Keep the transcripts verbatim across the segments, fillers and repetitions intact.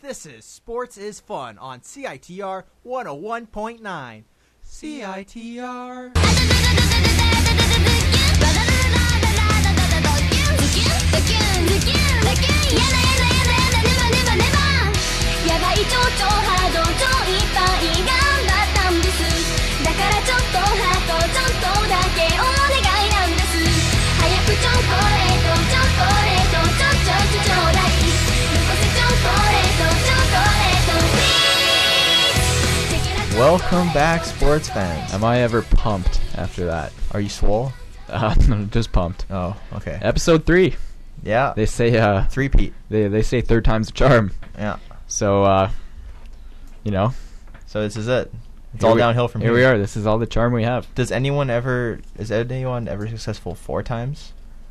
This is Sports is Fun on C I T R one oh one point nine. C I T R. やばい超超ハード超いっぱい頑張ったんです。だからちょっとハートちょっとだけお願いなんです。早くチョコレートチョコレートちょちょちょちょうだい。残せチョコレートチョコレート please。 Welcome back, sports fans. Am I ever pumped after that? Are you swole? Uh, no, just pumped. Oh, okay. Episode three. Yeah. They say uh, Three-peat. They they say third time's a charm. Yeah. So uh, you know. So this is it. It's Here all we- downhill from here. Here we are. This is all the charm we have. Does anyone ever? Is anyone ever successful four times?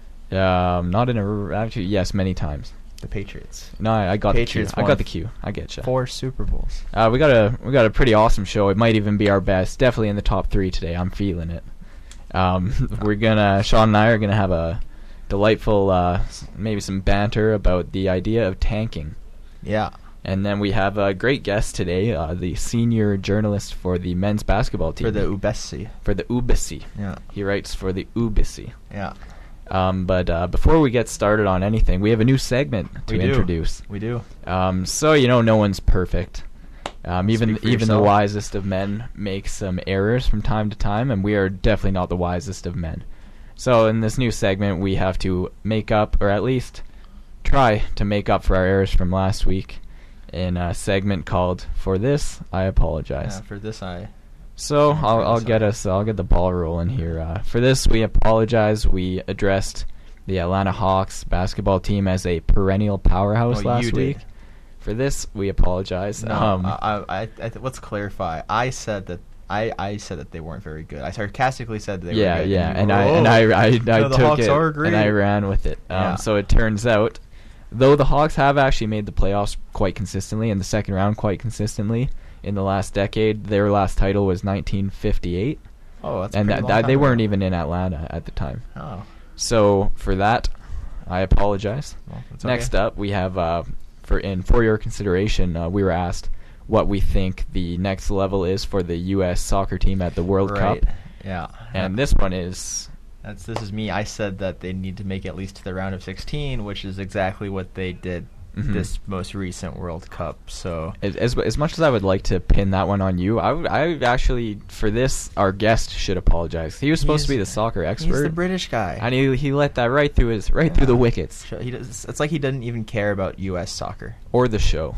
Um, not in a actually yes, many times. The Patriots. No, I, I got Patriots the cue. I won got the cue. I get you. Four Super Bowls. Uh, we got a we got a pretty awesome show. It might even be our best. Definitely in the top three today. I'm feeling it. Um, we're gonna Sean and I are gonna have a delightful, uh, s- maybe some banter about the idea of tanking. Yeah. And then we have a great guest today, uh, the senior journalist for the men's basketball team. For the Ubesi. For the U B C. Yeah. He writes for the U B C. Yeah. Um, but uh, before we get started on anything, we have a new segment to We do. introduce. We do. Um, so you know, no one's perfect. Um, even Speak for even the yourself. wisest of men make some errors from time to time, and we are definitely not the wisest of men. So in this new segment, we have to make up, or at least try to make up for our errors from last week, in a segment called "For This I Apologize." Yeah. For this, I. So Yeah, I'll, for I'll this get I- us. I'll get the ball rolling here. Uh, for this, we apologize. We addressed the Atlanta Hawks basketball team as a perennial powerhouse Oh, last you did. week. For this, we apologize. No, um, I, I, I, I th- let's clarify. I said that. I, I said that they weren't very good. I sarcastically said they yeah, were good. yeah, you and were, I "Oh, and I I, I no, the took Hawks it are great." and I ran with it. Um, Yeah. So it turns out, though the Hawks have actually made the playoffs quite consistently in the second round, quite consistently in the last decade, their last title was nineteen fifty-eight, Oh, that's a and pretty that, long that time they weren't ago. even in Atlanta at the time. Oh. So for that, I apologize. Well, that's Next okay. up, we have uh, for in for your consideration, uh, we were asked what we think the next level is for the U S soccer team at the World Right. Cup, Yeah. and this one is That's this is me. I said that they need to make it at least to the round of sixteen, which is exactly what they did Mhm. this most recent World Cup. So as, as as much as I would like to pin that one on you. I would I would actually for this our guest should apologize. He was supposed to be the He's- soccer expert. he's the British guy. and he he let that right through his right through the Yeah. wickets So He does, it's like he doesn't even care about U S soccer. or the show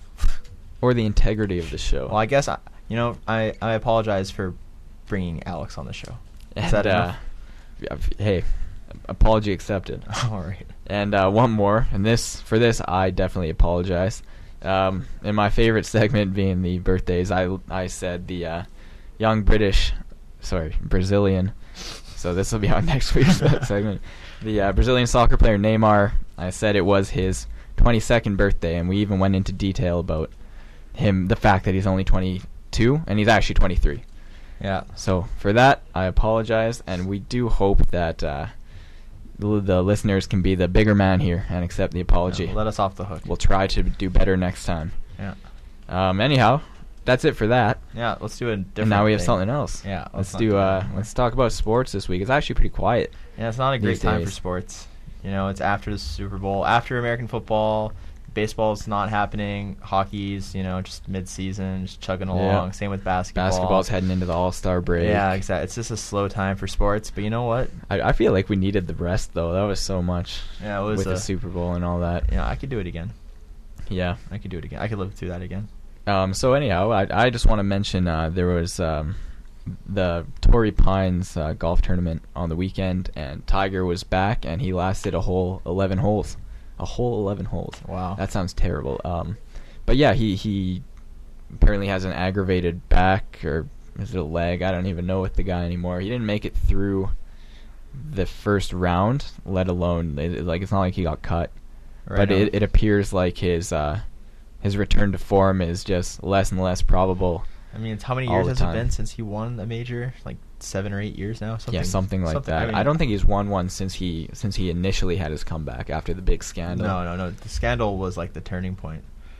or the integrity of the show. Well, I guess I, you know I, I apologize for bringing Alex on the show. Is And, that uh, enough? yeah, hey, apology accepted. All right. And uh, one more, and this for this I definitely apologize. Um, in my favorite segment being the birthdays, I I said the uh, young British, sorry Brazilian. So this will be on next week's segment. The uh, Brazilian soccer player Neymar. I said it was his twenty-second birthday, and we even went into detail about him, the fact that he's only twenty-two, and he's actually twenty-three. Yeah. So for that, I apologize, and we do hope that uh, the, the listeners can be the bigger man here and accept the apology. Yeah, let us off the hook. We'll try to do better next time. Yeah. Um, anyhow, that's it for that. Yeah. Let's do a different. And now we have thing. something else. Yeah. Let's not do. that Uh, anymore. let's talk about sports this week. It's actually pretty quiet. Yeah, it's not a great these time for days. sports. You know, it's after the Super Bowl, after American football. Baseball's not happening. Hockey's, you know, just mid-season, just chugging Yeah. along. Same with basketball. Basketball's heading into the All-Star break. Yeah, exactly. It's just a slow time for sports. But you know what? I, I feel like we needed the rest though. That was so much. Yeah, it was with a- the Super Bowl and all that. You know, I could do it again. Yeah. I could do it again. I could live through that again. Um, so anyhow, I, I just want to mention uh, there was um, the Torrey Pines uh, golf tournament on the weekend, and Tiger was back, and he lasted a whole eleven holes, a whole eleven holes. Wow. That sounds terrible. Um, but yeah, he he apparently has an aggravated back, or is it a leg? I don't even know with the guy anymore. He didn't make it through the first round, let alone it, like it's not like he got cut. Right but on. it, it appears like his uh, his return to form is just less and less probable. I mean, it's how many all years the has it time. been since he won a major? Like seven or eight years now. Something, yeah, something like that. I, mean, don't think he's won one since he since he initially had his comeback after the big scandal. No, no, no. The scandal was like the turning point.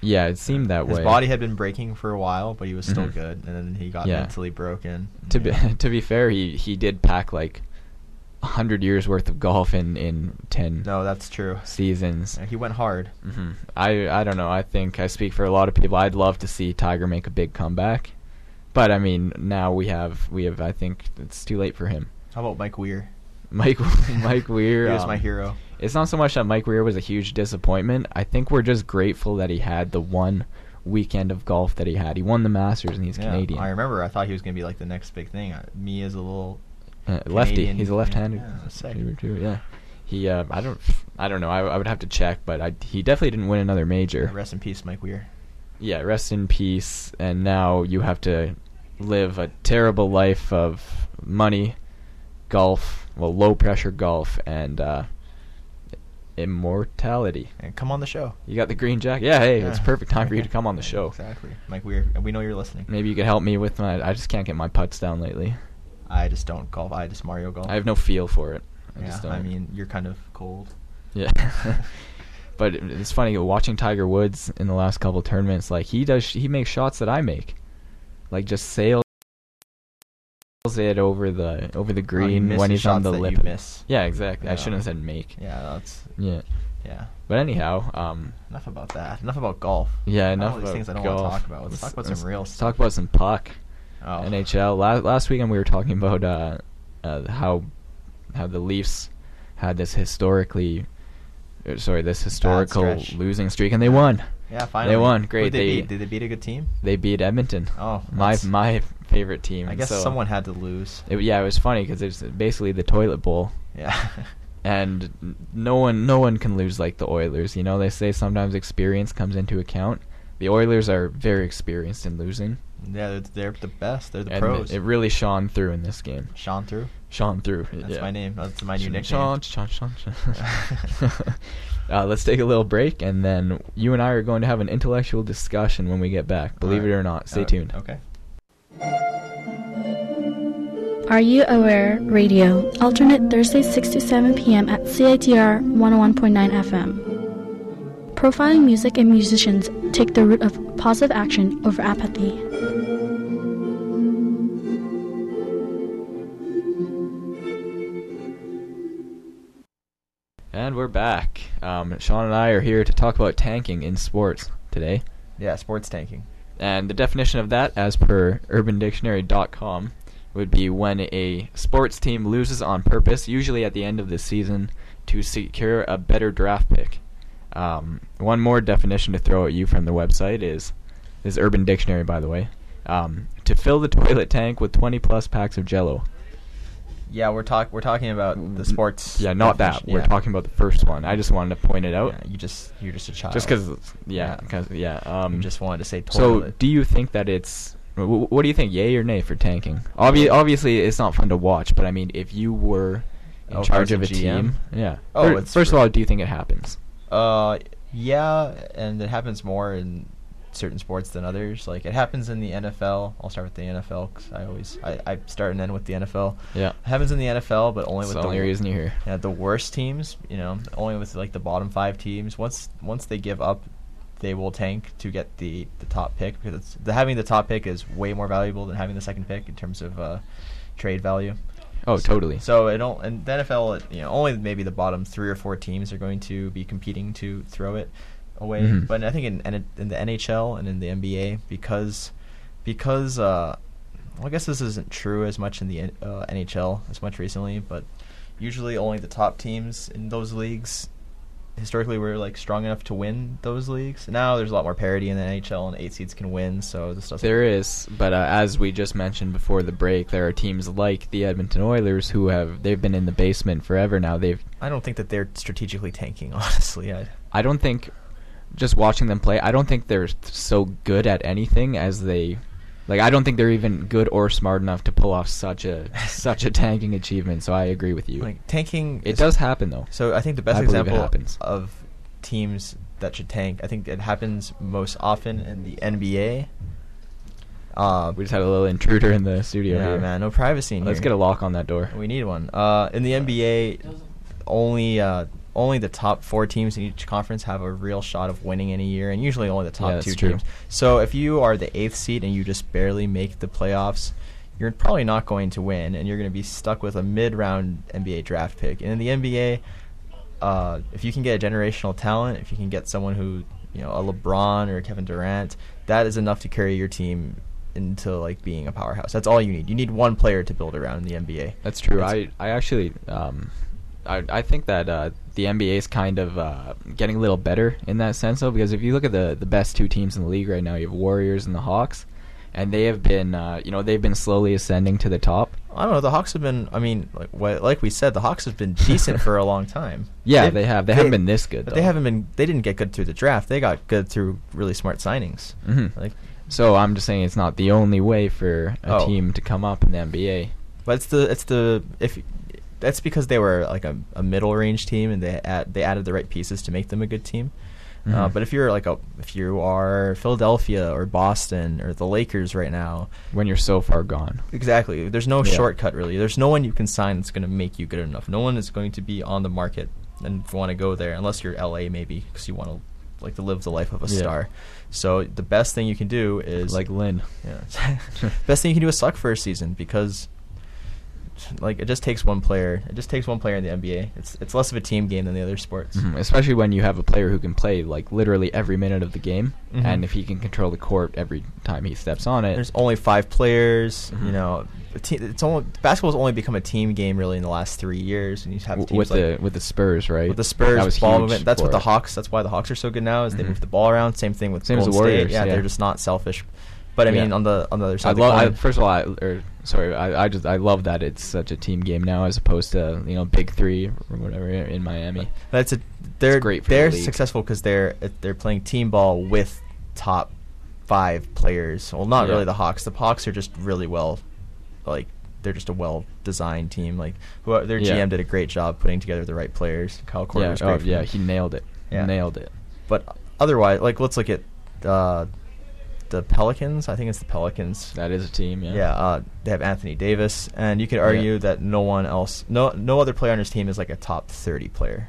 Yeah, it seemed that His way. body had been breaking for a while, but he was still Mhm. good, and then he got Yeah. mentally broken. To be Yeah. to be fair, he he did pack like a hundred years worth of golf in in ten No, that's true. seasons. Yeah, he went hard. hmm I I don't know. I think I speak for a lot of people. I'd love to see Tiger make a big comeback, but I mean now we have we have. I think it's too late for him. How about Mike Weir? Mike Mike Weir. He was um, my hero. It's not so much that Mike Weir was a huge disappointment. I think we're just grateful that he had the one weekend of golf that he had. He won the Masters and he's Yeah, Canadian. I remember. I thought he was gonna be like the next big thing. Uh, me as a little Uh, lefty. Canadian- He's a left-handed. Yeah, that's sick. shooter too, yeah. He. Uh, I don't. I don't know. I, I would have to check, but I, he definitely didn't win another major. rest in peace, Mike Weir. Yeah. Rest in peace. And now you have to live a terrible life of money, golf, well, low pressure golf, and uh, immortality. And come on the show. You got the green jacket. Yeah. Hey, Yeah. it's perfect time for you to come on the show. Exactly, Mike Weir. We know you're listening. Maybe you could help me with my. I just can't get my putts down lately. I just don't golf. I just Mario golf. I have no feel for it. I yeah, just don't. I mean, you're kind of cold. Yeah. But it- it's funny watching Tiger Woods in the last couple tournaments. Like he does, he makes shots that I make, like just sails it over the over the Oh, you green miss when the he's on shots the that lip. you miss. Yeah, exactly. I Yeah. shouldn't have said make. Yeah, that's Yeah. yeah. But anyhow, um, Enough about that. Enough about golf. yeah, All enough these about things I don't golf. want to talk about. Let's, talk about some real let's stuff. talk about some puck. Oh. N H L. Last last weekend we were talking about uh, uh, how how the Leafs had this historically, uh, sorry, this historical stretch. losing streak, and they won. Yeah, finally. They won. Who'd Great. they, They beat? Did they beat a good team? They beat Edmonton. Oh, my that's- my favorite team. I guess So, someone had to lose. It, yeah, it was funny because it's basically the toilet bowl, Yeah. and n- no one no one can lose like the Oilers. You know, they say sometimes experience comes into account. The Oilers are very experienced in losing, yeah, they're, they're the best. They're the and pros. it really shone through in this game. Shone through. Shone through. That's yeah. my name. That's my new nickname. Sean, Sean, Sean, Sean. uh, let's take a little break, and then you and I are going to have an intellectual discussion when we get back. Believe Alright. it or not. Stay Uh, tuned. Okay. Are You Aware Radio, alternate Thursdays six to seven p.m. at C I T R one oh one point nine F M. Profiling music and musicians take the route of positive action over apathy. And we're back. Um, Sean and I are here to talk about tanking in sports today. Yeah, sports tanking. And the definition of that, as per urban dictionary dot com, would be when a sports team loses on purpose, usually at the end of the season, to secure a better draft pick. Um, one more definition to throw at you from the website is, is Urban Dictionary, by the way, um, to fill the toilet tank with twenty plus packs of Jell-O. Yeah, we're talk we're talking about the sports. Yeah, not that. definition. We're Yeah. talking about the first one. I just wanted to point it out. Yeah, you just you're just a child. Just because, yeah, Yeah. because yeah. Um, you just wanted to say so, toilet. do you think that it's? wh- What do you think, yay or nay for tanking? Obvi- obviously, it's not fun to watch, but I mean, if you were in Oh, if I charge was of a a G M? team, yeah. Oh, Fir- it's first of for- all, do you think it happens? Uh, yeah, and it happens more in certain sports than others. Like it happens in the N F L. I'll start with the N F L because I always I, I start and end with the N F L. Yeah. It happens in the N F L, but only That's with the the only reason you're here. Yeah, the worst teams. You know, only with like the bottom five teams. Once once they give up, they will tank to get the, the top pick because it's, the having the top pick is way more valuable than having the second pick in terms of uh, trade value. Oh, So- totally. So it don't in the N F L, it, you know, only maybe the bottom three or four teams are going to be competing to throw it away. Mhm. But I think in, in in the N H L and in the N B A because because uh, well, I guess this isn't true as much in the uh, N H L as much recently, but usually only the top teams in those leagues historically were like strong enough to win those leagues. Now there's a lot more parity in the N H L, and eight seeds can win. So this doesn't. There is, but uh, as we just mentioned before the break, there are teams like the Edmonton Oilers who have they've been in the basement forever now. They've I don't think that they're strategically tanking. Honestly, I. I don't think, just watching them play, I don't think they're so good at anything as they, like I don't think they're even good or smart enough to pull off such a such a tanking achievement. So I agree with you. Like tanking, It is- does happen though. So I think the best I believe it example happens. of teams that should tank, I think it happens most often in the N B A. Uh, We just had a little intruder in the studio yeah, here. man, no privacy in Let's here. get a lock on that door. We need one. Uh, in the N B A, only uh, only the top four teams in each conference have a real shot of winning any year, and usually only the top Yeah, that's two true. teams. So if you are the eighth seed and you just barely make the playoffs, you're probably not going to win, and you're going to be stuck with a mid-round N B A draft pick. And in the N B A, uh, if you can get a generational talent, if you can get someone who, you know, a LeBron or a Kevin Durant, that is enough to carry your team into like being a powerhouse. That's all you need. You need one player to build around in the N B A. That's true. It's- I I actually um, I I think that uh, the N B A is kind of uh, getting a little better in that sense, though, because if you look at the the best two teams in the league right now, you have Warriors and the Hawks, and they have been uh, you know they've been slowly ascending to the top. I don't know. The Hawks have been. I mean, like what, like we said, the Hawks have been decent for a long time. Yeah, they have. They haven't been this good, But though. they haven't been. They didn't get good through the draft. They got good through really smart signings. Mhm. Like, So I'm just saying it's not the only way for a Oh. team to come up in the N B A. but it's the it's the if that's because they were like a, a middle range team and they add, they added the right pieces to make them a good team. Uh, Mhm. but if you're like a if you are Philadelphia or Boston or the Lakers right now, When you're so far gone. exactly, there's no Yeah. shortcut really. There's no one you can sign that's going to make you good enough. No one is going to be on the market and want to go there unless you're L A maybe because you want to like to live the life of a Yeah. star. So the best thing you can do is Like Lynn. yeah. Best thing you can do is suck for a season because like it just takes one player. It just takes one player in the N B A. It's it's less of a team game than the other sports. Mhm. Especially when you have a player who can play like literally every minute of the game, Mhm. and if he can control the court every time he steps on it. There's only five players. Mhm. You know, a te- it's only basketball's only become a team game really in the last three years, and you have w- teams with like the with the Spurs, right? with the Spurs That was ball huge movement. That's what for the it. Hawks. That's why the Hawks are so good now. Is they Mhm. move the ball around. Same thing with Same as Golden the Warriors, State. Yeah, yeah. they're just not selfish. But I Yeah. mean, on the on the other side, I of the love. I, coin, first of all, I, or sorry, I, I just I love that it's such a team game now as opposed to you know Big Three or whatever in Miami. That's a they're great for the they're league. successful because they're they're playing team ball with top five players. Well, not Yeah. really the Hawks. The Hawks are just really well, like they're just a well designed team. Like who their Yeah. G M did a great job putting together the right players. Kyle Korver Yeah, was great. oh for yeah, them. he nailed it. Yeah. Nailed it. But otherwise, like let's look at uh, the Pelicans. I think it's the Pelicans. That is a team. Yeah. Yeah, uh, they have Anthony Davis, and you could Yeah. argue that no one else, no no other player on his team is like a top thirty player.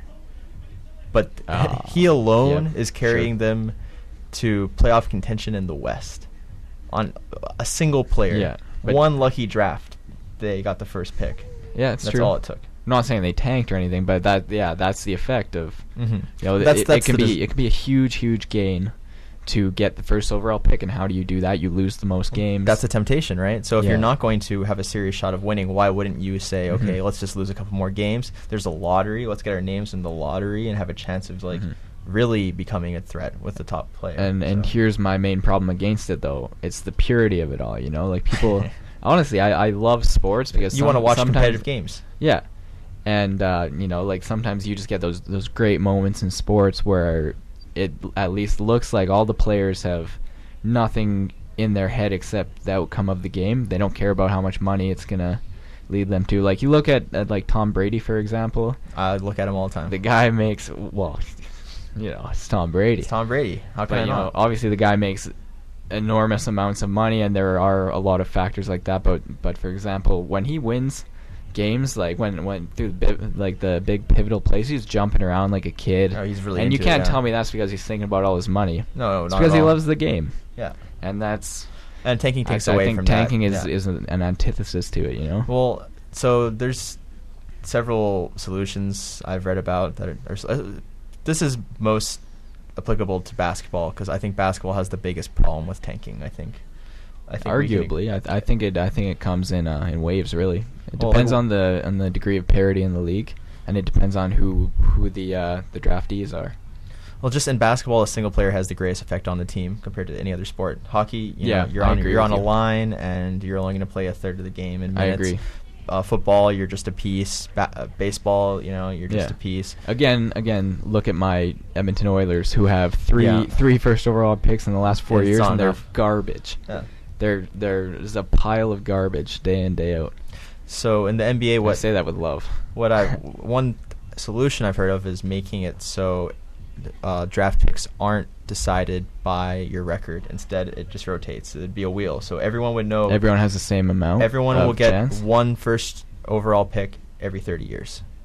But Ah, he alone yeah, is carrying sure. them to playoff contention in the West. On a single player, Yeah, but- one lucky draft, they got the first pick. Yeah, it's That's true. all it took. I'm not saying they tanked or anything, but that yeah, that's the effect of Mm-hmm. you know that's, it, that's it can the be des- it can be a huge huge gain to get the first overall pick, and how do you do that? You lose the most games. That's the temptation, right? So if Yeah. you're not going to have a serious shot of winning, why wouldn't you say, Mhm. okay, let's just lose a couple more games? There's a lottery. Let's get our names in the lottery and have a chance of like Mhm. really becoming a threat with the top player. and and So- here's my main problem against it though. It's the purity of it all. You know, like people. Honestly, I, I love sports because you some- want to watch sometimes- competitive games. Yeah, and uh, you know, like sometimes you just get those those great moments in sports where it at least looks like all the players have nothing in their head except the outcome of the game. They don't care about how much money it's gonna lead them to. Like you look at, at like Tom Brady, for example. I look at him all the time. The guy makes well, you know, it's Tom Brady. It's Tom Brady. How can But I you know, not? obviously the guy makes enormous amounts of money, and there are a lot of factors like that. But but for example, when he wins games, like when when through the big, like the big pivotal plays, he's jumping around like a kid. Oh, he's really and you into it, can't yeah. tell me that's because he's thinking about all his money. No, It's not because at he all. loves the game, Yeah, and that's and tanking I, takes I away think from tanking that. is Yeah. is an, an antithesis to it. You know. Well, so there's several solutions I've read about that are. are s- uh, this is most applicable to basketball because I think basketball has the biggest problem with tanking. I think. I think we can- Arguably, I, th- I think it. I think it comes in uh, in waves. Really, it Well, depends like- on the on the degree of parity in the league, and it depends on who who the uh, the draftees are. Well, just in basketball, a single player has the greatest effect on the team compared to any other sport. Hockey, you Yeah, know, you're I on agree you're on with a you. line, and you're only going to play a third of the game in I minutes. agree. Uh, football, you're just a piece. Ba- uh, baseball, you know, you're just Yeah. a piece. Again, again, look at my Edmonton Oilers, who have three Yeah. three first overall picks in the last four It's years, not and they're enough. garbage. Yeah. They're there's a pile of garbage day in day out. So in the N B A, I what say that with love. what I one solution I've heard of is making it so uh, draft picks aren't decided by your record. Instead, it just rotates. It'd be a wheel, so everyone would know. Everyone has the same amount. everyone of will get chance. one first overall pick every thirty years.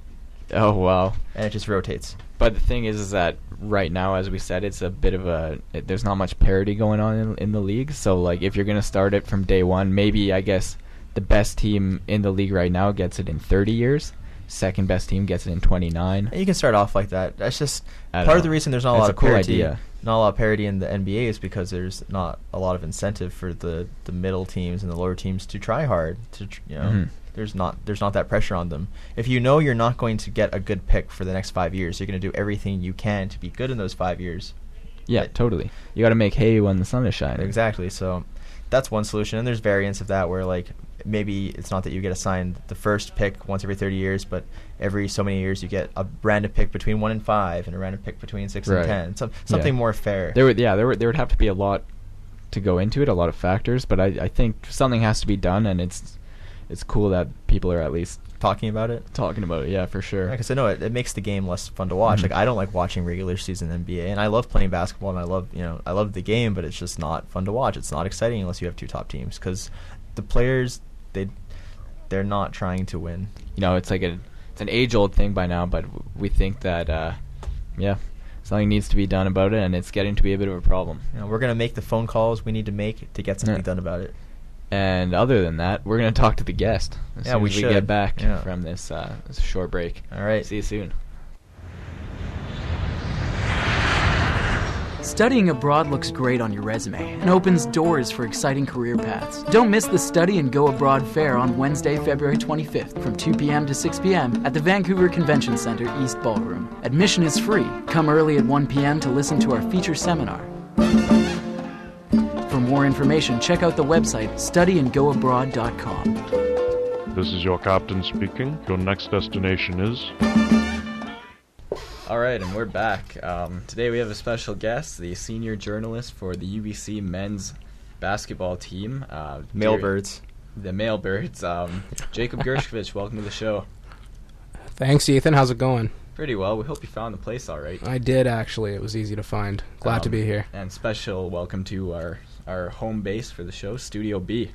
Oh wow! and it just rotates. But the thing is, is that right now, as we said, it's a bit of a. It, there's not much parity going on in, in the league. So like, if you're gonna start it from day one, maybe I guess the best team in the league right now gets it in thirty years. Second best team gets it in twenty-nine. You can start off like that. That's just I don't part know. of the reason there's not a It's lot a of cool parity. idea. Not a lot of parity in the N B A is because there's not a lot of incentive for the, the middle teams and the lower teams to try hard. To tr- you know, Mhm. there's not there's not that pressure on them. If you know you're not going to get a good pick for the next five years, you're going to do everything you can to be good in those five years. Yeah, But- totally. You got to make hay when the sun is shining. Exactly. So that's one solution. And there's variants of that where like maybe it's not that you get assigned the first pick once every thirty years, but every so many years you get a random pick between one and five and a random pick between six Right. and ten. Some, something Yeah. more fair. There would, yeah, there would, there would have to be a lot to go into it, a lot of factors. But I, I think something has to be done, and it's, it's cool that people are at least Talking about it. talking about it. Yeah, for sure. Like I said, no, it, it makes the game less fun to watch. Mhm. Like I don't like watching regular season N B A, and I love playing basketball, and I love you know I love the game, but it's just not fun to watch. It's not exciting unless you have two top teams because the players they they're not trying to win. You know, it's like a, it's an age-old thing by now, but w- we think that, uh, yeah, something needs to be done about it, and it's getting to be a bit of a problem. You know, we're gonna make the phone calls we need to make to get something Yeah. done about it. And other than that, we're going to talk to the guest as Yeah, soon we as we should. get back Yeah. from this, uh, this short break. All right. See you soon. Studying abroad looks great on your resume and opens doors for exciting career paths. Don't miss the Study and Go Abroad Fair on Wednesday, February twenty-fifth from two p.m. to six p.m. at the Vancouver Convention Centre East Ballroom. Admission is free. Come early at one p.m. to listen to our feature seminar. For more information, check out the website study and go abroad dot com. This is your captain speaking. Your next destination is... All right, and we're back. Um, today we have a special guest, the senior journalist for the U B C men's basketball team. Uh, Mailbirds. The Mailbirds. Um, Jacob Gershkovich, welcome to the show. Thanks, Ethan. How's it going? Pretty well. We hope you found the place all right. I did, actually. It was easy to find. Glad to Um, be here. And special welcome to our, our home base for the show, Studio B.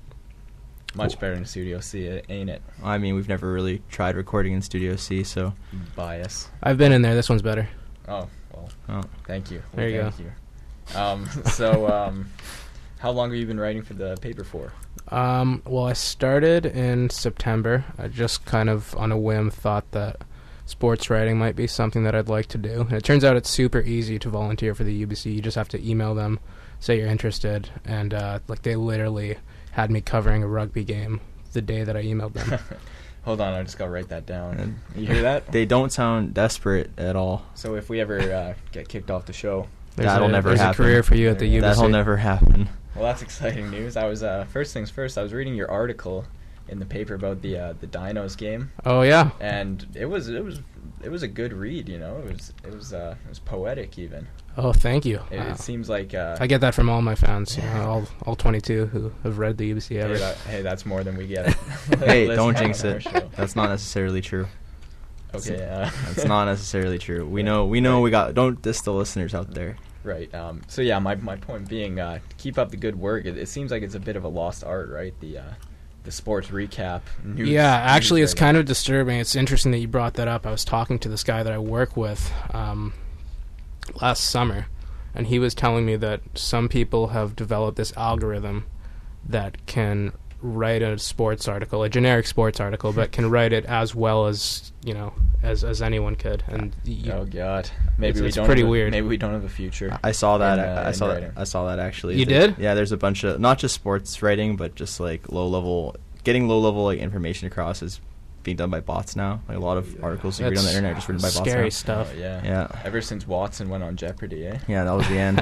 Much Cool. better than Studio C, ain't it? I mean, we've never really tried recording in Studio C, so Bias. I've been in there. This one's better. Oh, well, oh. thank you. There you thank you. Um, so, um, how long have you been writing for the paper for? Um, well, I started in September. I just kind of, on a whim, thought that sports writing might be something that I'd like to do. And it turns out it's super easy to volunteer for the U B C. You just have to email them, say you're interested, and uh, like they literally had me covering a rugby game the day that I emailed them. Hold on, I just gotta write that down. You hear that? They don't sound desperate at all. So if we ever uh, get kicked off the show, There's That'll a, never there's happen. a career for you at the U B C. That'll never happen. well, that's exciting news. I was uh, first things first. I was reading your article in the paper about the uh, the Dinos game, Oh, yeah. and it was it was it was a good read. You know, it was it was uh, it was poetic even. Oh, thank you. It, Wow. it seems like uh, I get that from all my fans, you know, all all twenty-two who have read the U B C hey, ever. that, hey, that's more than we get. Hey, listening don't on jinx our it. show. That's not necessarily true. Okay, uh, That's not necessarily true. We know. We know. We got. Don't diss the listeners out there. Right. Um, so yeah, my my point being, uh, keep up the good work. It, it seems like it's a bit of a lost art, right? The uh, the sports recap. News, Yeah, actually, news it's writing. kind of disturbing. It's interesting that you brought that up. I was talking to this guy that I work with um, last summer, and he was telling me that some people have developed this algorithm that can write a sports article, a generic sports article, but can write it as well as, you know, as as anyone could. And you, Oh God, maybe It's- we it's don't. pretty have a- weird. Maybe we don't have a future. I saw that. in, uh, I in saw writing. that. I saw that actually. You There- did? Yeah. There's a bunch of not just sports writing, but just like low level, getting low level like information across is being done by bots now. Like a lot of articles you read on the That's internet are just written by bots scary now. stuff. Oh, yeah. Yeah. Ever since Watson went on Jeopardy, eh? Yeah, that was the end.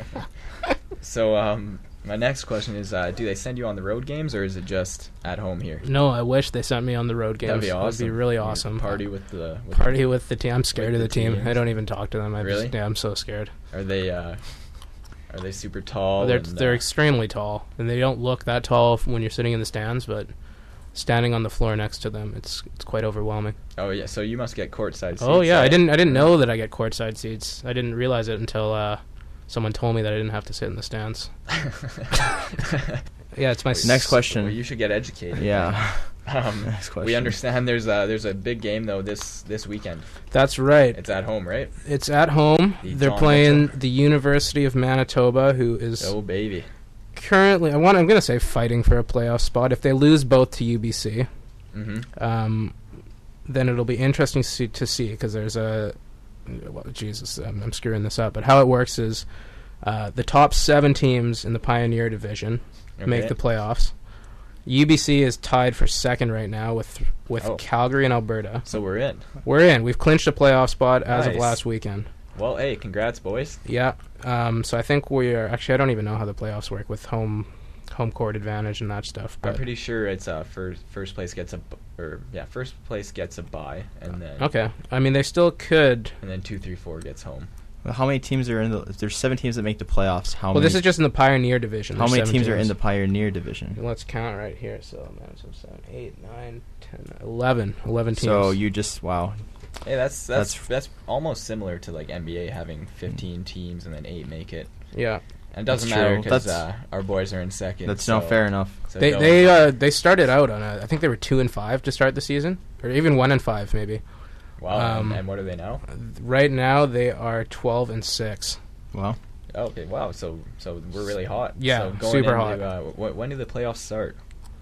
So um, my next question is, uh, do they send you on the road games, or is it just at home here? No, I wish they sent me on the road games. That'd be awesome. That'd be really You awesome. Party with the with Party with the team. I'm scared with of the, the team. teams. I don't even talk to them. I Really? Just, yeah, I'm so scared. Are they uh, are they super tall? they're and, they're uh, extremely tall, and they don't look that tall f- when you're sitting in the stands. But standing on the floor next to them, it's it's quite overwhelming. oh yeah, so you must get courtside seats. Oh yeah, I right? didn't I didn't know that I get courtside seats. I didn't realize it until uh, someone told me that I didn't have to sit in the stands. Yeah, it's my s- Next question. Well, you should get educated. Yeah. Um, Next question. we understand there's a there's a big game though this this weekend. That's right. It's at home, right? It's at home. The They're John playing Mitchell. the University of Manitoba, who is Oh baby. currently, I want, I'm going to say fighting for a playoff spot. If they lose both to U B C, Mm-hmm. um, then it'll be interesting to see, to see because there's a, well, Jesus, I'm, I'm screwing this up. But how it works is uh, the top seven teams in the Pioneer Division make Okay. the playoffs. U B C is tied for second right now with with Oh. Calgary and Alberta. So we're in. We're in. We've clinched a playoff spot as of Nice. last weekend. Well, hey, congrats, boys. Yeah. Um, so I think we are actually. I don't even know how the playoffs work with home home court advantage and that stuff. I'm But pretty sure it's uh first first place gets a b- or yeah first place gets a bye and then okay. I mean, they still could. and then two three four gets home. Well, how many teams are in the? If there's seven teams that make the playoffs, how Well, many? this is just in the Pioneer Division. how There's many seven teams are in the Pioneer Division? Let's count right here. So, man, so seven, eight, nine, ten, eleven, eleven teams. So you just wow. Hey, that's that's That's- that's, almost similar to like N B A having fifteen teams and then eight make it. yeah. And it doesn't That's matter true. because That's- uh, our boys are in second. That's so, not fair enough. So They don't- they uh, they started out on a. I think they were two and five to start the season, or even one and five maybe. wow. um, and, and what are they now? Right now they are twelve and six. Wow. Oh, okay, wow. So so we're really hot. Yeah, so going super into, hot. Uh, wh- when do the playoffs start?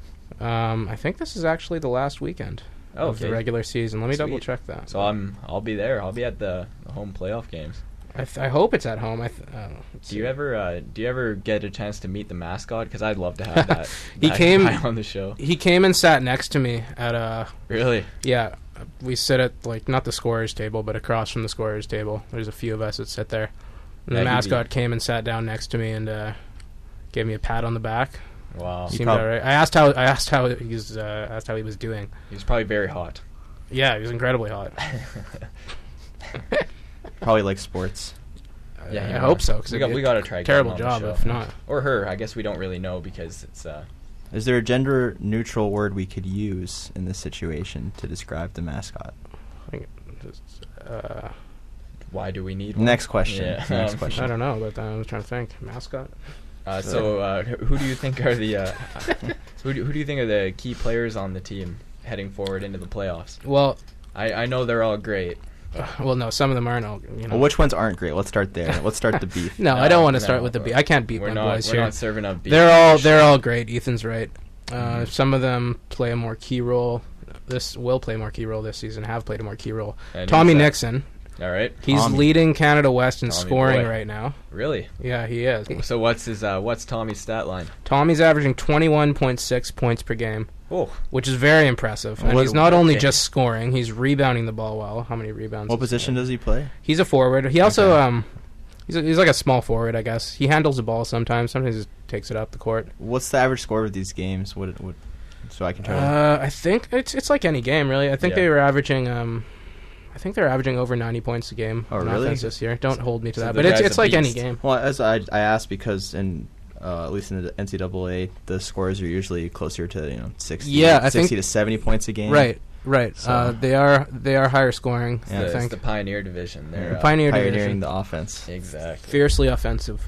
Um, I think this is actually the last weekend Oh, of the okay. regular season. Let me Sweet. double check that. So I'm I'll be there. I'll be at the, the home playoff games. I, th- I hope it's at home. I th- uh, let's Do you see. ever uh, do you ever get a chance to meet the mascot? Because I'd love to have that. He that came- guy on the show. He came and sat next to me at a. Really? Yeah, we sit at like not the scorer's table, but across from the scorer's table. There's a few of us that sit there. And Yeah, the he'd mascot be- came and sat down next to me and uh, gave me a pat on the back. Wow. He Seemed prob- alright. I asked how I asked how he's uh, asked how he was doing. He was probably very hot. Yeah, he was incredibly hot. Probably like sports. Yeah, I you know. hope so. Cause we it- got we got to try. getting terrible him on job the show. if not. Or her. I guess we don't really know because it's. Uh, Is there a gender neutral word we could use in this situation to describe the mascot? I think just, uh, why do we need one? Next question. Yeah. Next Um, question. I don't know, but I was trying to think. Mascot. Uh, so uh, who who do you think are the uh, who do, who do you think are the key players on the team heading forward into the playoffs? Well, I, I know they're all great. uh, well, no, some of them aren't. all, You know. Well, which ones aren't great? Let's start there. Let's start the beef. no, No, I don't want to no, start with the we're- beat. I can't beat We're my not boys we're here. not serving up beef. They're all they're all great. Ethan's right. Uh, Mhm. Some of them play a more key role. This will play a more key role this season. Have played a more key role. And Tommy who's that? Nixon. All right. He's Tommy. leading Canada West in Tommy scoring boy. right now. Really? Yeah, he is. So what's his uh, what's Tommy's stat line? Tommy's averaging twenty-one point six points per game, Oh, which is very impressive. And What- he's not only okay. just scoring; he's rebounding the ball well. How many rebounds? What is position that? does he play? He's a forward. He also Okay. um, he's a, he's like a small forward, I guess. He handles the ball sometimes. Sometimes he just takes it up the court. What's the average score of these games? What? What? So I can try to. Uh, I think it's it's like any game, really. I think Yeah. they were averaging um, I think they're averaging over ninety points a game Oh, on really? offense this year. Don't hold me to So that, the but it's guy's it's a like any beast. game. Well, as I I asked because in uh, at least in the N C double A, the scores are usually closer to you know sixty, Yeah, I sixty think- to seventy points a game. Right, right. So- Uh, they are they are higher scoring. Yeah. I the, it's think the Pioneer division. They're uh, Pioneer Pioneering division, the offense. exactly. fiercely offensive.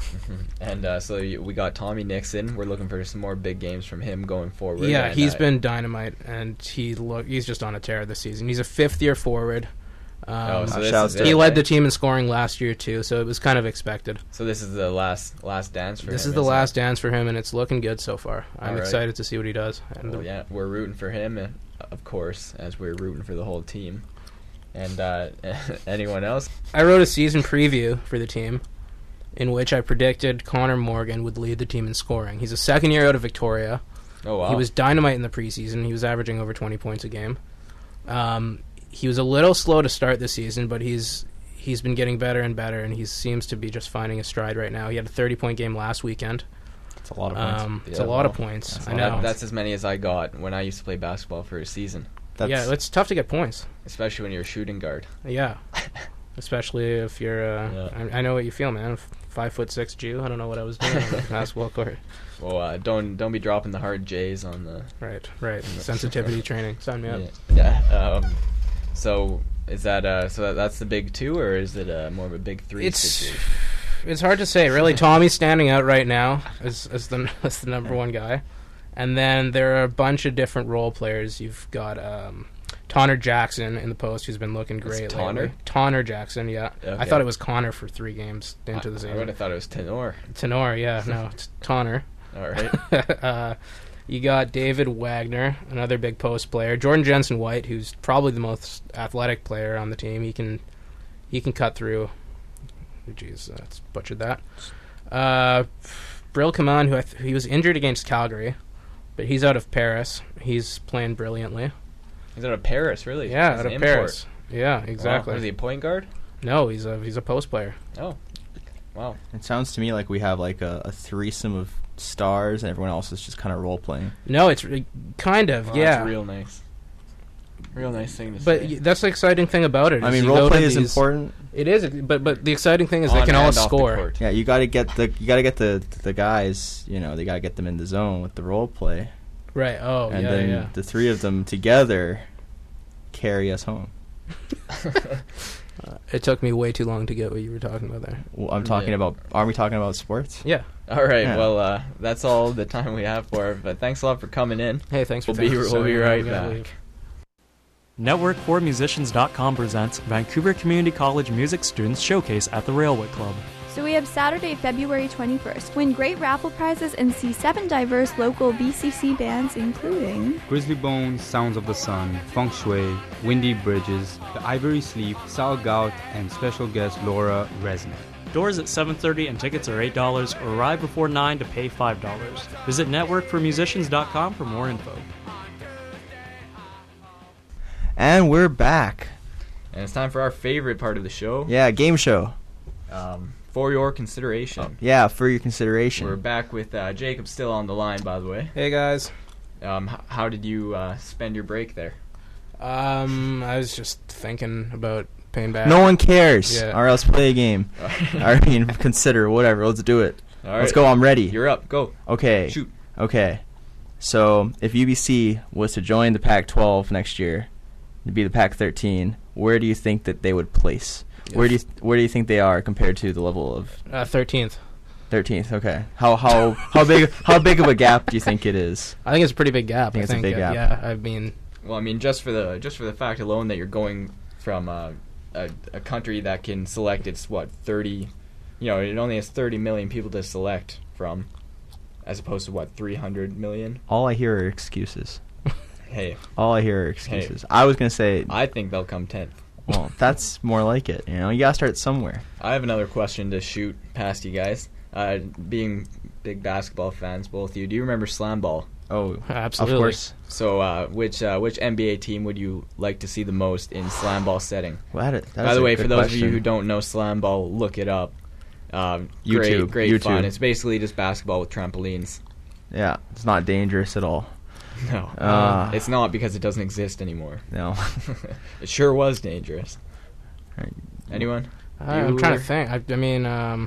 And uh, so you, we got Tommy Nixon. We're looking for some more big games from him going forward. Yeah, and, he's uh, been dynamite, and he look he's just on a tear this season. He's a fifth year forward. Um, Oh, so Uh, this shouts is to- he it, led right? the team in scoring last year too, so it was kind of expected. So this is the last last dance for This him. is the isn't it? last dance for him, and it's looking good so far. I'm All right. excited to see what he does. And Well, yeah, we're rooting for him, and of course, as we're rooting for the whole team. And uh, anyone else? I wrote a season preview for the team in which I predicted Connor Morgan would lead the team in scoring. He's a second year out of Victoria. Oh wow, He was dynamite in the preseason. He was averaging over twenty points a game. Um, he was a little slow to start the season, but he's he's been getting better and better, and he seems to be just finding a stride right now. He had a thirty-point game last weekend. It's a lot of points. Um, it's Yeah, a lot of well, points. that's I a lot know. of That, that's as many as I got when I used to play basketball for a season, That's, yeah, it's tough to get points. especially when you're a shooting guard. Yeah, especially if you're. Uh, Yeah. I, I know what you feel, man. F- Five foot six Jew. I don't know what I was doing on the basketball court. Well, uh, don't don't be dropping the hard J's on the. Right, right. Sensitivity training. Sign me up. Yeah. yeah um, so is that uh? So that, that's the big two, or is it uh, more of a big three It's situation? it's hard to say. Really, Tommy's standing out right now as as the as the number one guy, And then there are a bunch of different role players. You've got um, Tonner Jackson in the post, who's been looking great It's lately. Tonner? Tonner Jackson, yeah. Okay. I thought it was Connor for three games into the I, I season. would have thought it was Tenor. Tenor, yeah, no, it's Tonner. All right. uh, you got David Wagner, another big post player. Jordan Jensen White, who's probably the most athletic player on the team. He can he can cut through. Jeez, uh, that's butchered that. Uh, Brill Kaman, who I th- he was injured against Calgary, but he's out of Paris. He's playing brilliantly. He's out of Paris, really? Yeah, He's out an of import. Paris. Yeah, exactly. Wow. Is he a point guard? No, he's a he's a post player. Oh, wow. It sounds to me like we have like a, a threesome of stars, and everyone else is just kind of role playing. No, it's re- kind of Wow, yeah. That's real nice. Real nice thing to But say. y- that's the exciting thing about it. I is mean, you role go to play is these- important. It is, but but the exciting thing is they On can all and off the score. court. Yeah, you got to get the you got to get the the guys. You know, they got to get them in the zone with the role play, Right. Oh, and yeah, then yeah. the three of them together carry us home. Uh, it took me way too long to get what you were talking about there. Well, I'm talking Yeah. about. Aren't we talking about sports? Yeah. All right. Yeah. Well, uh, that's all the time we have for it. But thanks a lot for coming in. Hey, thanks for We'll be thinking. we'll Sorry, be I'm right gonna back. leave. network for musicians dot com presents Vancouver Community College Music Students Showcase at the Railway Club. So we have Saturday, February twenty-first. Win great raffle prizes and see seven diverse local V C C bands, including Grizzly Bones, Sounds of the Sun, Feng Shui, Windy Bridges, The Ivory Sleep, Sal Gout, and special guest Laura Resnick. Doors at seven thirty and tickets are eight dollars, or arrive before nine to pay five dollars. Visit network for musicians dot com for more info. And we're back. And it's time for our favorite part of the show. Yeah, game show. Um, for your consideration. Yeah, for your consideration. We're back with uh, Jacob still on the line, by the way. Hey guys. Um, h- how did you uh, spend your break there? Um, I was just thinking about paying back. No one cares. Yeah. All right, let's play a game. I mean, consider whatever. Let's do it. All Let's right. go. I'm ready. You're up. Go. Okay. Shoot. Okay. So if U B C was to join the Pac twelve next year, to be the Pac thirteen, where do you think that they would place? Yeah. Where do you where do you think they are compared to the level of Uh, thirteenth. thirteenth? Okay. How how how big how big of a gap do you think it is? I think it's a pretty big gap. I think it's a big uh, gap. Yeah, I mean, Well, I mean, just for the just for the fact alone that you're going from uh, a a country that can select its what thirty, you know, it only has thirty million people to select from, as opposed to what three hundred million. All I hear are excuses. Hey, All I hear are excuses. I was gonna say, I think they'll come tenth. well, that's more like it. You know, you gotta start somewhere. I have another question to shoot past you guys. Uh, being big basketball fans, both of you, do you remember Slam Ball? Oh, absolutely. of course. So, uh, which uh, which N B A team would you like to see the most in Slam Ball setting? Well, that, that By is the a way, good for those of question. you who don't know Slam Ball, look it up. Um, YouTube, Great, great YouTube. fun. It's basically just basketball with trampolines. Yeah, it's not dangerous at all. No, Uh, it's not because it doesn't exist anymore. No. It sure was dangerous. Right. Anyone? I, I'm You trying were- to think. I, I mean, um,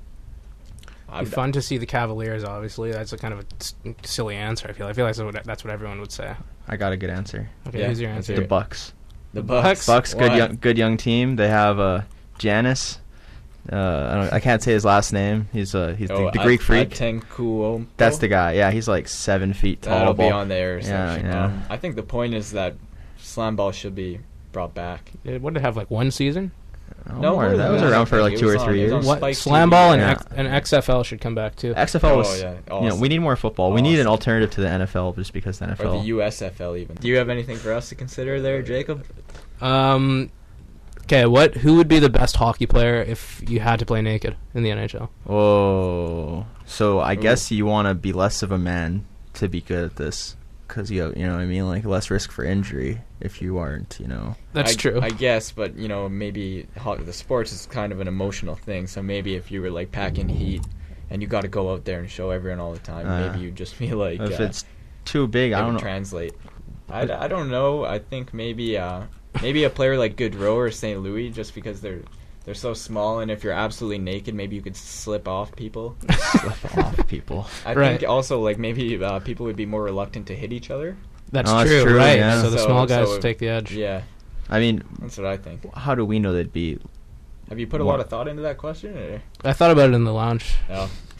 I'm it'd be fun to see the Cavaliers. Obviously, that's a kind of a s- silly answer. I feel. I feel like that's what, that's what everyone would say. I got a good answer. Okay, Yeah, who's your let's answer? The Bucks. The Bucks. Bucks, good Why? young, good young team. They have uh, Giannis. Uh, I, don't, I can't say his last name. He's uh, he's Oh, the, the Greek At- freak. Atenkuo. That's the guy. Yeah, he's like seven feet tall. That'll be ball. on there. Yeah, section. yeah. Um, I think the point is that Slam Ball should be brought back. It, what did it have like one season? Oh, No, more. more that than was that. around for like It two was or on- three it was years. on What Spike Slam T V. Ball and Yeah. X, and X F L should come back too. X F L Oh, was, yeah. you know, Awesome. we need more football. We need an Awesome. alternative to the N F L just because the N F L. Or the U S F L even. Do you have anything for us to consider there, Jacob? Um, okay, what? Who would be the best hockey player if you had to play naked in the N H L? Whoa. So I Ooh. guess you want to be less of a man to be good at this, because you you know what I mean, like less risk for injury if you aren't, you know. That's I, true. I guess, but you know, maybe ho- the sports is kind of an emotional thing. So maybe if you were like packing heat and you got to go out there and show everyone all the time, Uh, maybe you'd just be like, if uh, it's too big, it I would don't know. translate. I, d- I don't know. I think maybe uh, maybe a player like Goodrow or Saint Louis, just because they're they're so small, and if you're absolutely naked, maybe you could slip off people. Slip off people. I Right. think also like maybe uh, people would be more reluctant to hit each other. That's, Oh, that's true, true, right? yeah. So the So- small guys so- take the edge. Yeah, I mean, that's what I think. how do we know they'd be? Have you put a More- lot of thought into that question? Or? I thought about it in the lounge. No.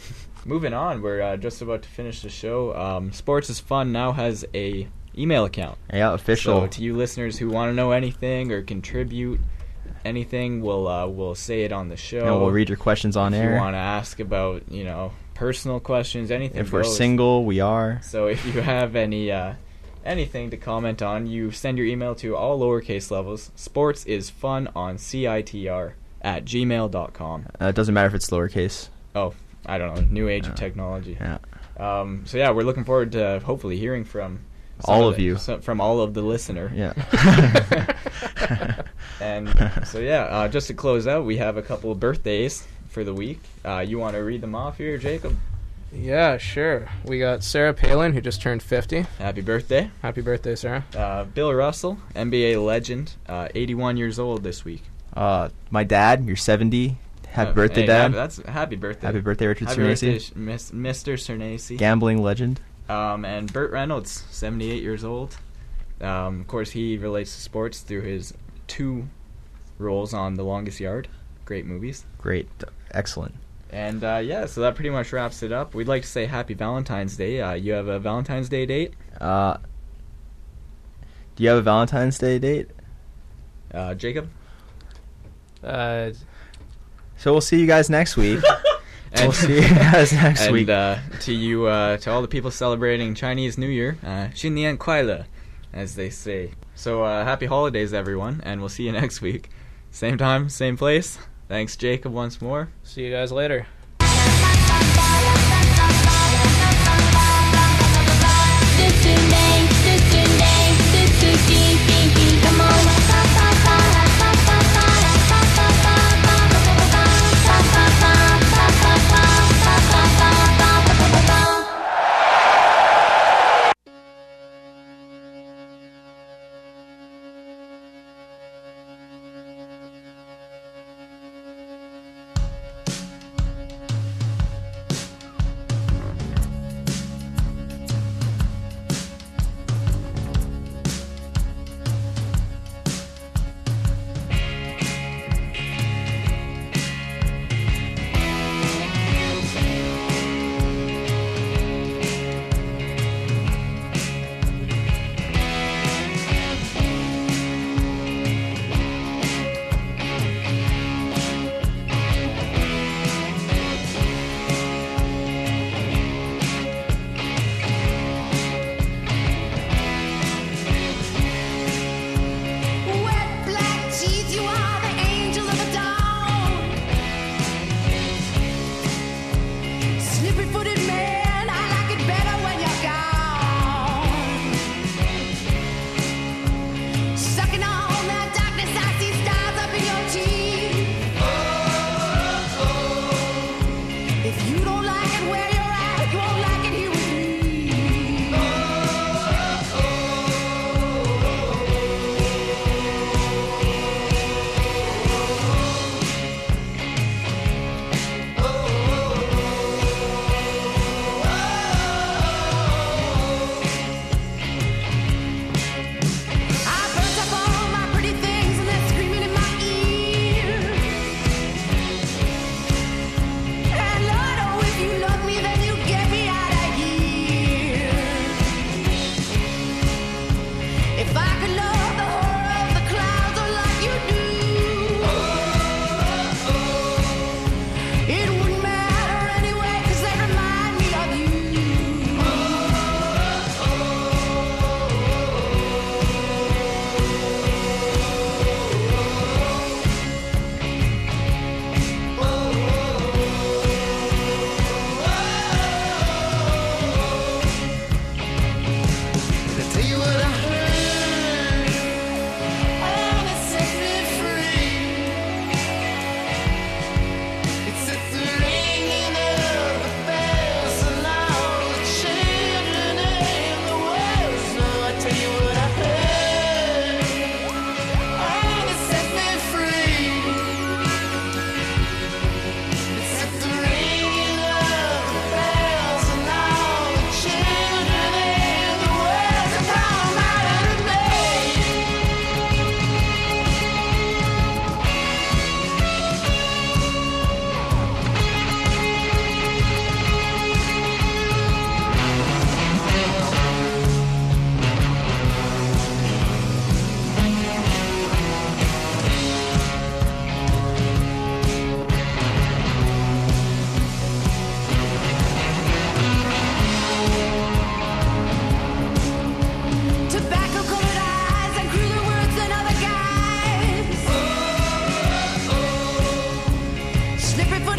moving on, we're uh, just about to finish the show. Um, Sports is Fun now has a email account. Yeah, official. So to you listeners who want to know anything or contribute anything, we'll uh, we'll say it on the show. And we'll read your questions on if air. If you want to ask about, you know, personal questions, anything. If we're goes. single, we are. So if you have any uh, anything to comment on, you send your email to all lowercase levels. Sports is fun on C I T R at gmail dot com. Uh, it doesn't matter if it's lowercase. Oh, I don't know. New age uh, of technology. Yeah. Um, so yeah, we're looking forward to hopefully hearing from all of, of you, some, from all of the listener. Yeah. And so yeah, uh, just to close out, we have a couple of birthdays for the week. Uh, you want to read them off here, Jacob? Yeah, sure. We got Sarah Palin, who just turned fifty. Happy birthday. Happy birthday, Sarah. Uh, Bill Russell, N B A legend, uh, eighty-one years old this week. Uh, my dad, you're seventy. Happy Uh, birthday, hey, Dad. Happy, that's happy birthday. Happy birthday, Richard happy Cernasi. Birthday, Miss, Mister Cernasi. Gambling legend. Um, and Burt Reynolds, seventy-eight years old. Um, of course, he relates to sports through his two roles on The Longest Yard. Great movies. Great. Excellent. And, uh, yeah, so that pretty much wraps it up. We'd like to say Happy Valentine's Day. Uh, you have a Valentine's Day date? Uh, do you have a Valentine's Day date? Uh, Jacob? Uh... So we'll see you guys next week. And we'll see you guys next and, week. And uh, to you, uh, to all the people celebrating Chinese New Year, uh, 新年快乐, as they say. So uh, happy holidays, everyone, and we'll see you next week. Same time, same place. Thanks, Jacob, once more. See you guys later. Slippery foot